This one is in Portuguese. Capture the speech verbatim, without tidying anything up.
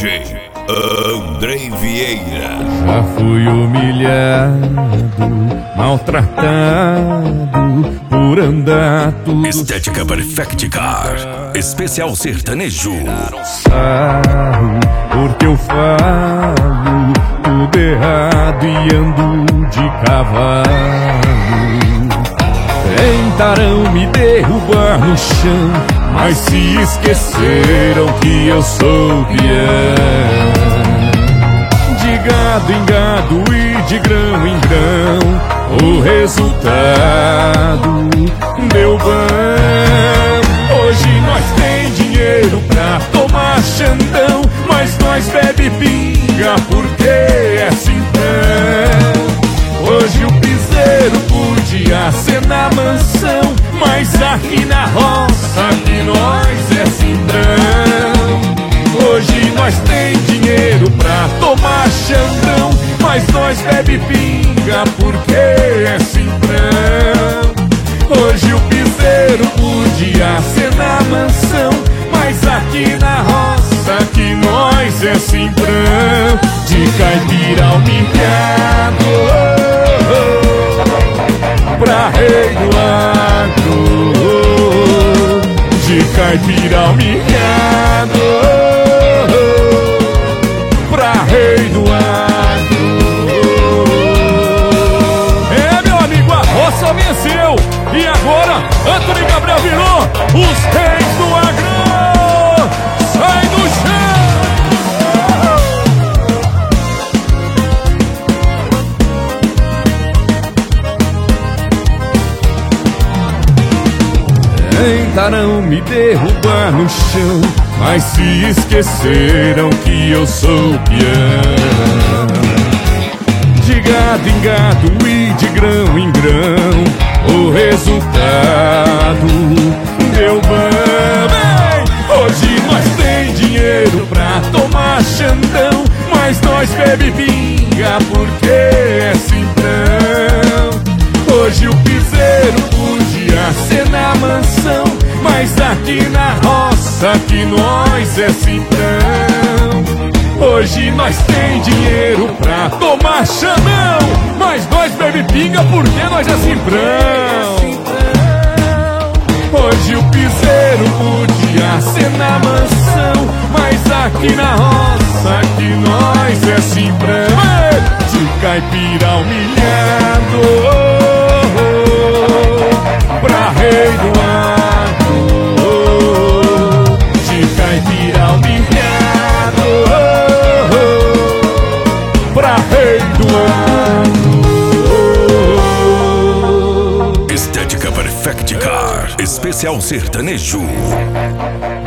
J Andrei Vieira. Já fui humilhado, maltratado, por andar tudo. Estética Perfecticar, especial sertanejo. Sarro, porque eu falo tudo errado e ando de cavalo. Tentaram me derrubar no chão, mas se esqueceram que eu sou peão. De gado em gado e de grão em grão, o resultado deu bom. Hoje nós tem dinheiro pra tomar xandão, mas nós bebe pinga porque é simplão. Hoje o piseiro podia ser na mansão, mas aqui na roça que nós é simplão. Hoje nós tem dinheiro pra tomar xandão, mas nós bebe pinga porque é simplão. Hoje o piseiro podia ser na mansão, mas aqui na roça que nós é simplão. De caipira humilhado pra rei do agro, de caipira humilhado pra rei do agro. É, meu amigo, a roça venceu e agora Antônio Gabriel virou os reis do agro. Sai do chão! Tentaram me derrubar no chão, mas se esqueceram que eu sou peão. De gado em gado e de grão em grão, o resultado deu bom. Ei! Hoje nós tem dinheiro pra tomar xandão, mas nós bebe pinga porque é simplão. Hoje o piseiro podia ser na mansão, mas aqui na roça que nós é simplão. Hoje nós tem dinheiro pra tomar xandão, mas nós bebe pinga porque nós é simplão. Hoje o piseiro podia ser na mansão, mas aqui na roça que nós é simplão. De caipira humilhado pra rei do agro, de caipira humilhado pra rei do agro. Estética Perfecticar, especial sertanejo.